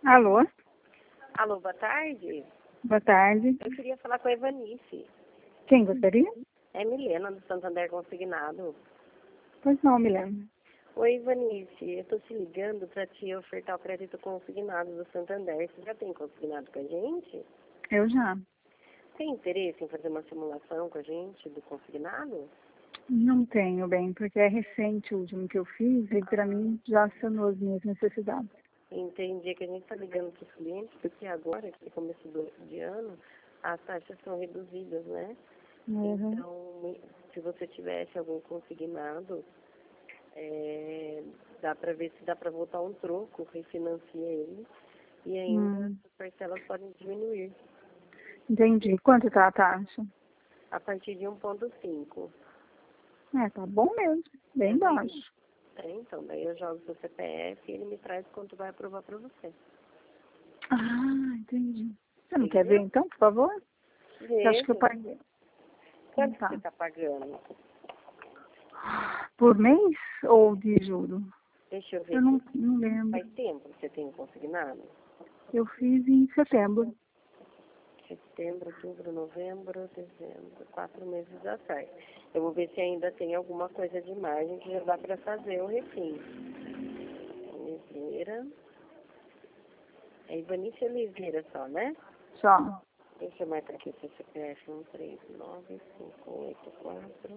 Alô? Alô, boa tarde. Boa tarde. Eu queria falar com a Evanice. Quem gostaria? É Milena, do Santander Consignado. Pois não, Milena. Oi, Evanice. Eu tô te ligando para te ofertar o crédito consignado do Santander. Você já tem consignado com a gente? Eu já. Tem interesse em fazer uma simulação com a gente do consignado? Não tenho, bem, porque é recente o último que eu fiz e para mim já sanou as minhas necessidades. Entendi que a gente está ligando para os clientes, porque agora, que começo de ano, as taxas são reduzidas, né? Uhum. Então, se você tivesse algum consignado, dá para ver se dá para voltar um troco, refinancia ele, e ainda as parcelas podem diminuir Entendi. Quanto tá a taxa? a partir de 1,5. Tá bom mesmo. Bem baixo. Então, daí eu jogo seu CPF e ele me traz quanto vai aprovar para você. Ah, entendi. Você não quer ver então, por favor? Você acha que eu paguei? Quanto Tá. você está pagando? Por mês ou de juro? Deixa eu ver. Eu não lembro. Faz tempo que você tem consignado? Eu fiz em setembro. Setembro, outubro, novembro, dezembro. 4 meses dá certo. Eu vou ver se ainda tem alguma coisa de margem que já dá para fazer o refim. Oliveira. É Ivanice Oliveira só, né? Só. Deixa eu marcar aqui o seu CPF 1395884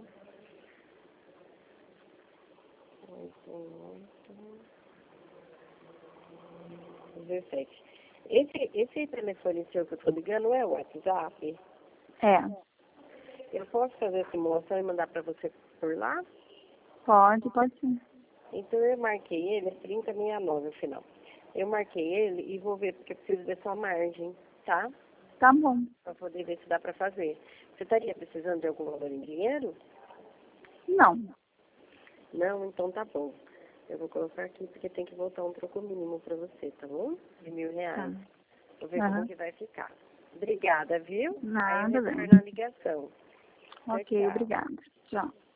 17. Esse telefone seu que eu tô ligando é o WhatsApp? É. Eu posso fazer a simulação e mandar para você por lá? Pode sim. Então eu marquei ele, é 3069 no final. Eu marquei ele e vou ver, porque eu preciso ver sua margem, tá? Tá bom. Para poder ver se dá para fazer. Você estaria precisando de algum valor em dinheiro? Não. Não? Então tá bom. Eu vou colocar aqui porque tem que voltar um troco mínimo para você, tá bom? De R$ 1.000. Tá. Vou ver como que vai ficar. Obrigada, viu? Aí eu Nada bem. retorno a ligação. Ok, Tchau. obrigada. Tchau.